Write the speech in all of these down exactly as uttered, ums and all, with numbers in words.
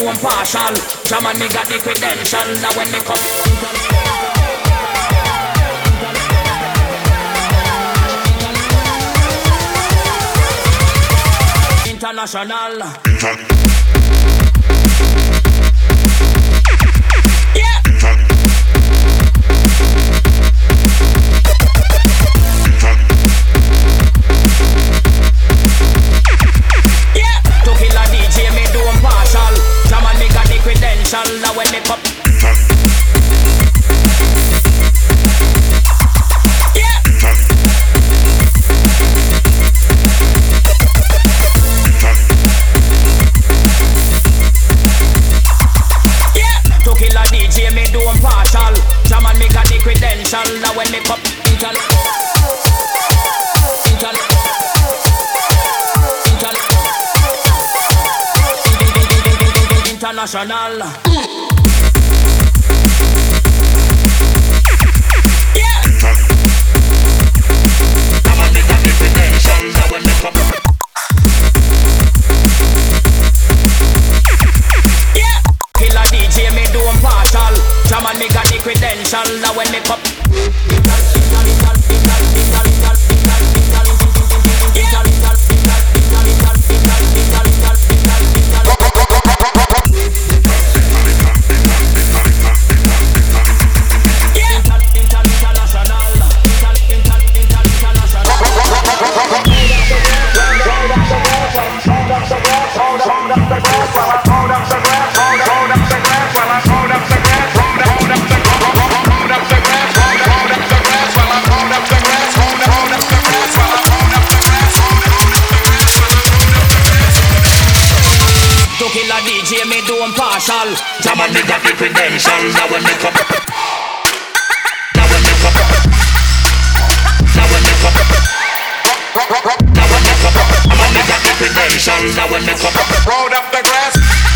doing partial. Jam and me got the credential. Now when me come international. Yeah. Yeah. To kill a D J, me doing partial. Jam and me got the credential. Now when me come. Yeah. Yeah. To kill a D J, me doing partial. Jam and me got the credential. Now when me come. Inter- Inter- International. Yeah. Now when me got the credential, now when me come. Yeah. Kill a D J, me doing partial. Jam and me got the credential, now when me come. Jam and me got the credential. Now when me come. Now when me come. Now when me come. Now when me come. Jam and me got the credential. Now when me come. Roll up the grass.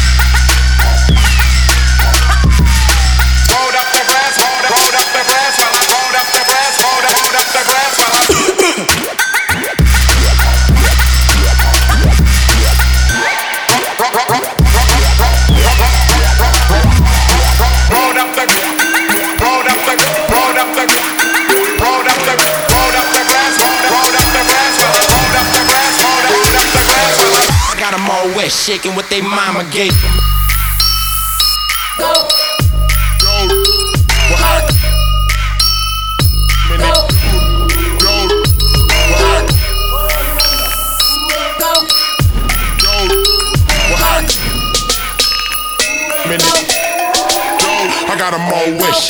Roll up the grass. Roll up the grass. Roll up the grass. Roll up the grass. West shaking what they mama gave. Go. Go. What hot? Minute. Go. What hot? Go. Go. What hot? Minute. Go. I got 'em all wish.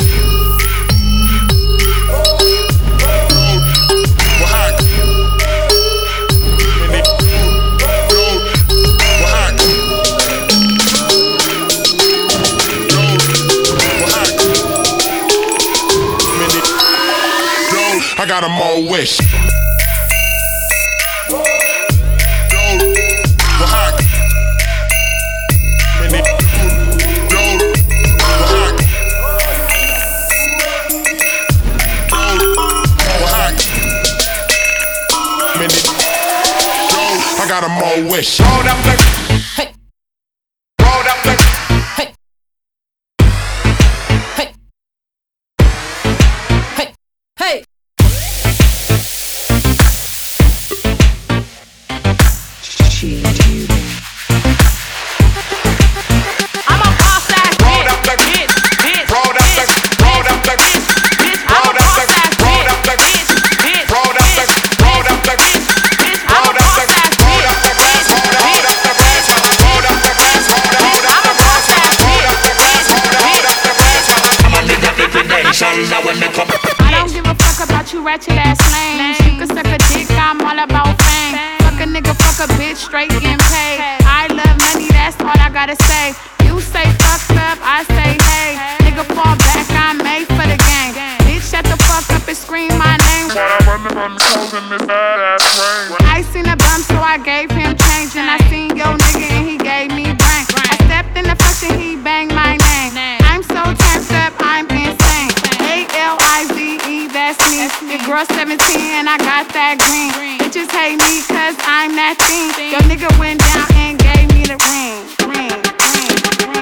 I got 'em all wish. I got 'em all wish. Hold up the hey. Hold up the hey. Hey. Hey. Hey. I'm a boss ass bitch. Bitch, bitch, bitch, bitch, bitch. I'm a boss ass bitch. Bitch, bitch, bitch, bitch, bitch. I'm a boss ass bitch. I don't give a fuck about you ratchet ass lames. You can suck a dick, I'm all about fame. Fuck a nigga, fuck a bitch, straight getting paid. I love money, that's all I gotta say. You say fucked up, I say hey. Nigga fall back, I'm made for the game. Bitch shut the fuck up and scream my name. I seen a bum so I gave him change. And I seen your nigga and he gave me brain. I stepped in the function, he banged my name. I'm so turned up, I'm insane. A L I Z E, that's me. Your girl seventeen and I got that green. Bitches hate me cause I'm that thing. Your nigga went down and gave me the ring. Ring, ring, ring.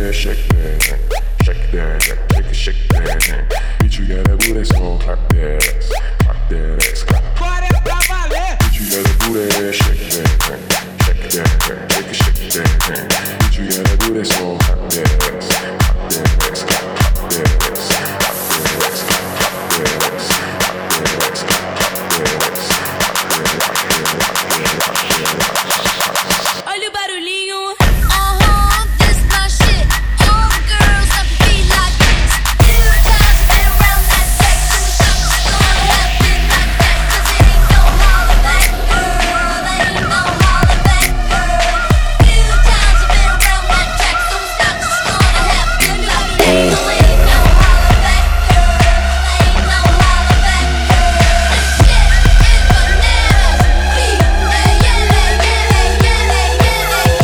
that, shake that, shake that, take a shake that. Bitch, you got that booty, so clap that ass, clap that ass, clap. Bitch, you got that booty, shake that, shake that, take a shake that. Bitch, you got that booty, so clap that ass, clap that ass, clap, clap that ass, clap that ass, clap that ass, clap that ass, clap that ass, clap that ass. Olha o barulhinho. Uh-huh, this my shit. All the girls have to be like this. Few times I've been around that sex, and something's gonna happen like that. 'Cause it ain't no holler back, girl. Ain't no holler back, girl. Few times I've been around that track, so something's gonna happen like that. 'Cause ain't no holler back, girl. Ain't no holler back, girl. This shit is bananas. Beat, yeah, yeah, yeah, yeah, yeah, yeah.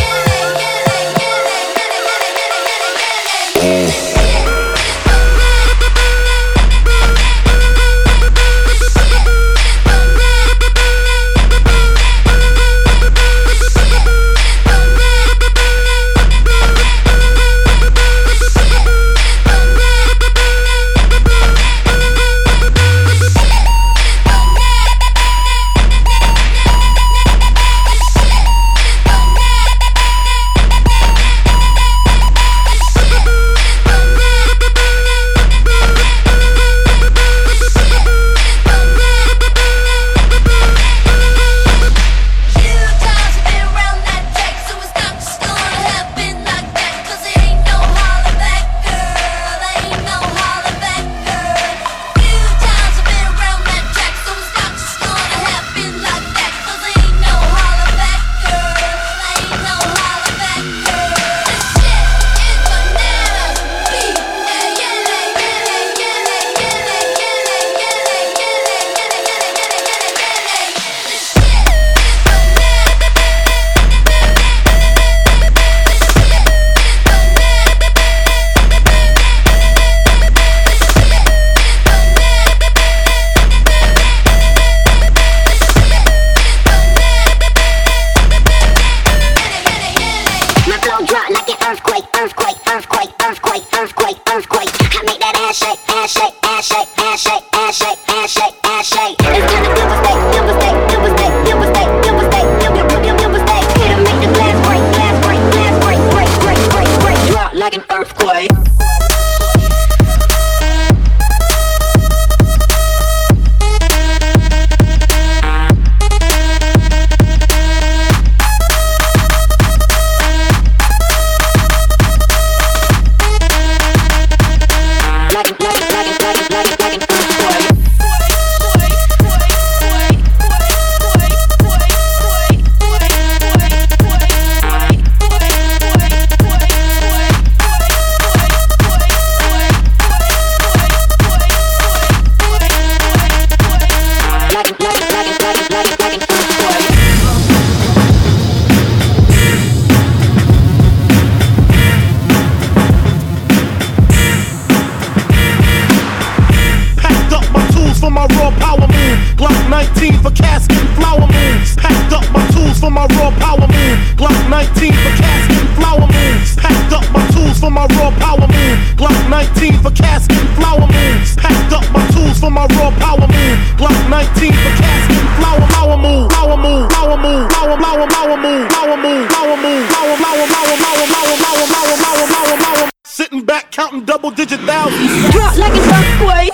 Like an earthquake. nineteen for casket and flower moves. Packed up my tools for my raw power move. Glock nineteen for casket and flower moves. Packed up my tools for my raw power move. Glock nineteen for casket and flower moves. Packed up my tools for my raw power move. Glock nineteen for casket and flower flower move. Flower move. Flower move. Flower flower flower move. Flower move. Flower move. Flower flower flower flower flower flower flower flower flower flower. Sitting back counting double digit thousands. Drop like an earthquake.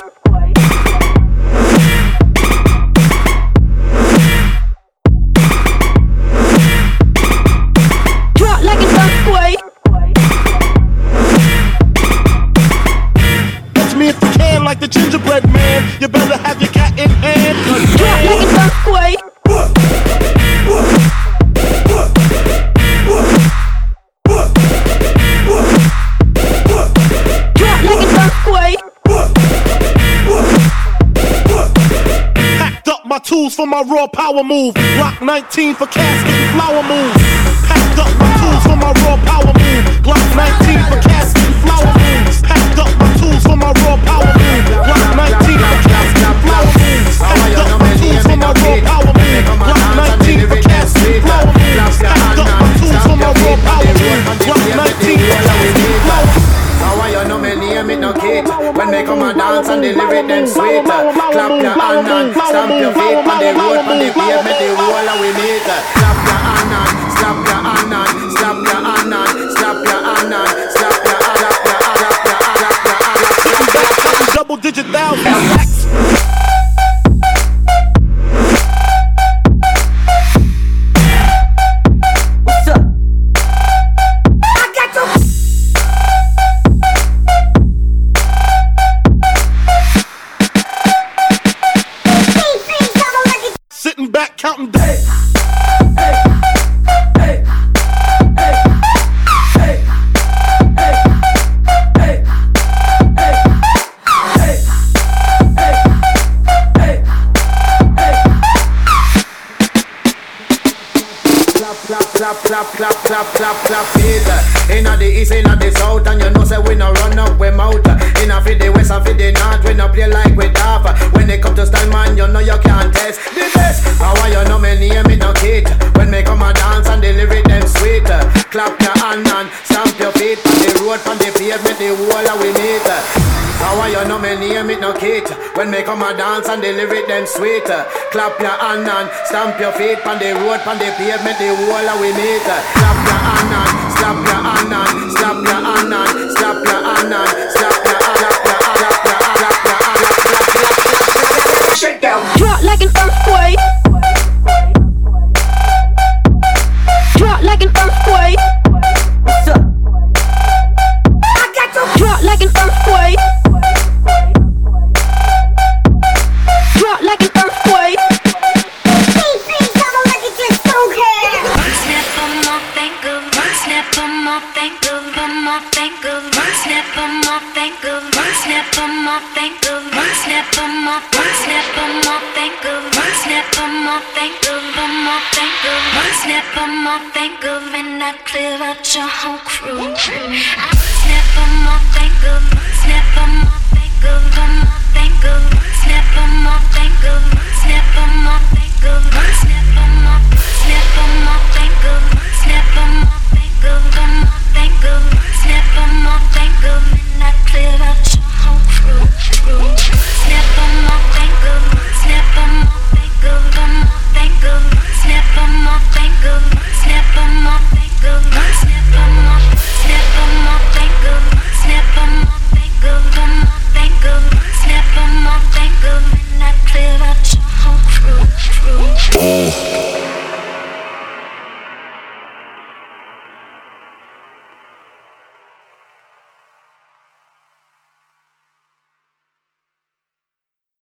Like the gingerbread man, you better have your cat in hand. Drop like an earthquake. Drop like an earthquake. Packed up my tools for my raw power move. Glock nineteen for casket and flower move. Packed up my tools for my raw power move. Glock nineteen for casket and flower moves. Packed up my tools for my raw power move. Glock nineteen for casket and flower moves. Packed up my tools for my raw power move. Glock nineteen for casket and flower moves. Packed up my tools for my raw power move. Glock nineteen for casket and flower moves. name it no cater. When me come a dance and the lyric them sweeter. Clap your hand and stamp your feet on the road, on the pavement, the wall and we meet. Clap your hand and slap your hand and slap your hand and slap your hand and slap your hand up, your hand up, your hand up, your hand up, your hand up. Double digit thousands. Sitting back counting days. Clap, clap, clap, clap, clap, clap, it. Inna the east, inna the south, and you know say we no run up we mouth. Inna fi the west and fi the north, we no play like we daft. When they come to style, man, you know you can't test the best. How why you know me name it no kid? When me come a dance and the lyric them sweet. Clap your hand and stamp your feet on the road, on the pavement, the wall and we meet. How why you know me name it no kid? When me come a dance and the lyric them sweet. Clap your hand and stamp your feet on the road, on the pavement, the wall and we meet. Clap your hand and slap your hand and slap your hand and slap your hand and slap your hand up, your hand up, your hand up, your hand up, slap, slap, slap, slap. Shake down. Drop like an earthquake. Drop like an earthquake. What's up? I got to drop like an earthquake. Drop like an earthquake. Snap on my finger and I clear out your whole crew. I